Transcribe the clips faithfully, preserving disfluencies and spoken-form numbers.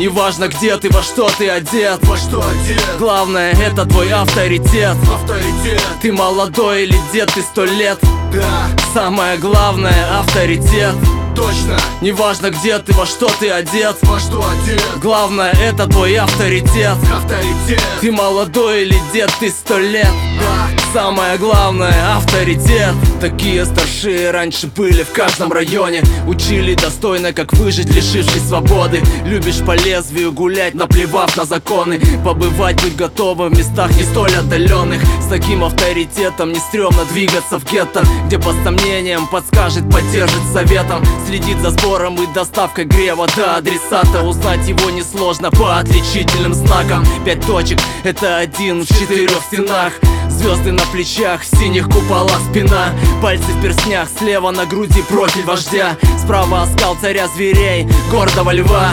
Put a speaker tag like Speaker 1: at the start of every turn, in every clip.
Speaker 1: Неважно где ты, во что ты одет,
Speaker 2: во что одет.
Speaker 1: Главное это твой авторитет.
Speaker 2: Авторитет.
Speaker 1: Ты молодой или дед, ты сто лет.
Speaker 2: Да.
Speaker 1: Самое главное авторитет.
Speaker 2: Точно.
Speaker 1: Неважно где ты, во что ты одет,
Speaker 2: во что одет.
Speaker 1: Главное это твой авторитет.
Speaker 2: Авторитет.
Speaker 1: Ты молодой или дед, ты сто лет.
Speaker 2: Да.
Speaker 1: Самое главное авторитет. Такие старшие раньше были в каждом районе. Учили достойно, как выжить, лишившись свободы. Любишь по лезвию гулять, наплевав на законы. Побывать, быть готовым в местах не столь отдаленных. С таким авторитетом не стрёмно двигаться в гетто, где по сомнениям подскажет, поддержит советом. Следит за сбором и доставкой грева до адресата. Узнать его несложно по отличительным знакам. Пять точек — это один в четырех стенах. Звезды на плечах, в синих куполах спина. Пальцы в перстнях, слева на груди профиль вождя. Справа оскал царя зверей, гордого льва.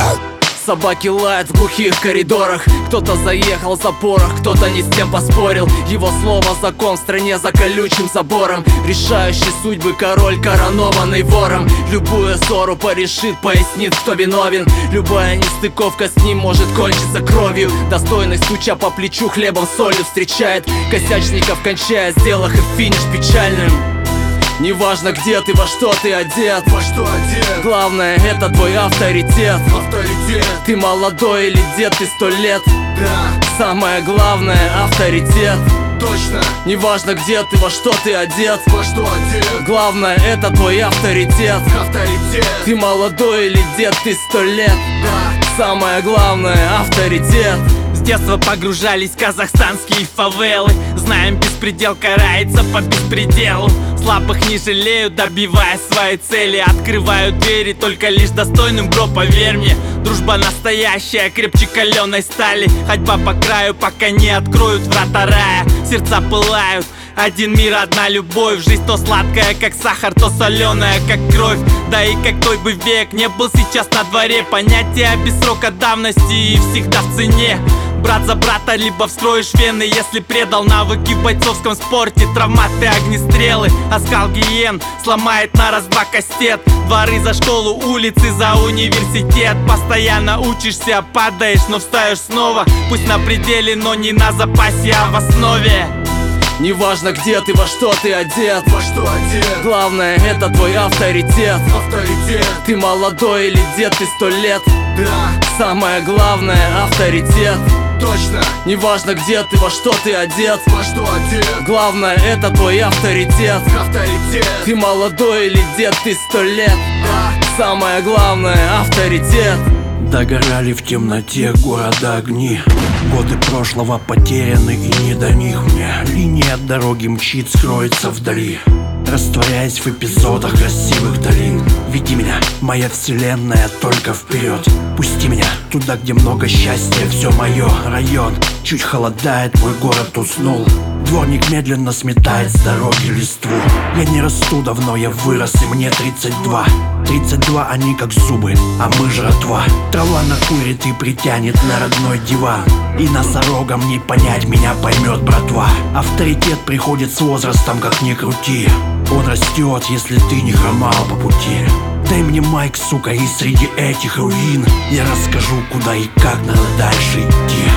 Speaker 1: Собаки лают в глухих коридорах. Кто-то заехал в запорах, кто-то не с тем поспорил. Его слово закон в стране за колючим забором. Решающий судьбы король, коронованный вором. Любую ссору порешит, пояснит, кто виновен. Любая нестыковка с ним может кончиться кровью. Достойный, стуча по плечу, хлебом солью встречает косячников, кончая, сделав их финиш печальным. Неважно где ты, во что ты одет,
Speaker 2: во что одет.
Speaker 1: Главное это твой авторитет.
Speaker 2: Авторитет.
Speaker 1: Ты молодой или дед, ты сто лет.
Speaker 2: Да.
Speaker 1: Самое главное авторитет.
Speaker 2: Точно.
Speaker 1: Неважно где ты, во что ты одет,
Speaker 2: во что одет.
Speaker 1: Главное это твой авторитет.
Speaker 2: Авторитет.
Speaker 1: Ты молодой или дед, ты сто лет.
Speaker 2: Да.
Speaker 1: Самое главное авторитет.
Speaker 3: С детства погружались в казахстанские фавелы. Знаем, беспредел карается по беспределу. Слабых не жалеют, добивая свои цели. Открывают двери только лишь достойным, бро, поверь мне. Дружба настоящая, крепче каленой стали. Ходьба по краю, пока не откроют врата рая. Сердца пылают, один мир, одна любовь. Жизнь то сладкая, как сахар, то соленая, как кровь. Да и какой бы век не был сейчас на дворе, понятие без срока давности и всегда в цене. Брат за брата, либо встроишь вены, если предал навыки в бойцовском спорте. Травматы, огнестрелы, оскал гиен сломает на раз-два кастет. Дворы за школу, улицы за университет. Постоянно учишься, падаешь, но встаешь снова. Пусть на пределе, но не на запасе, а в основе.
Speaker 1: Неважно где ты, во что ты одет,
Speaker 2: во что одет.
Speaker 1: Главное это твой авторитет.
Speaker 2: Авторитет.
Speaker 1: Ты молодой или дед, ты сто лет.
Speaker 2: Да.
Speaker 1: Самое главное авторитет.
Speaker 2: Точно.
Speaker 1: Неважно где ты, во что ты одет,
Speaker 2: во что одет.
Speaker 1: Главное это твой авторитет.
Speaker 2: Авторитет.
Speaker 1: Ты молодой или дед, ты сто лет.
Speaker 2: Да.
Speaker 1: Самое главное авторитет.
Speaker 4: Догорали в темноте города огни. Годы прошлого потеряны и не до них мне. Линия дороги мчит, скроется вдали, растворяясь в эпизодах красивых долин. Веди меня, моя вселенная, только вперед. Пусти меня туда, где много счастья, все мое. Район чуть холодает, мой город уснул. Дворник медленно сметает с дороги листву. Я не расту давно, я вырос, и мне тридцать два. Тридцать два, они как зубы, а мы жратва. Трава накурит и притянет на родной диван. И носорогам не понять, меня поймет братва. Авторитет приходит с возрастом, как ни крути. Он растет, если ты не хромал по пути. Дай мне майк, сука, и среди этих руин я расскажу, куда и как надо дальше идти.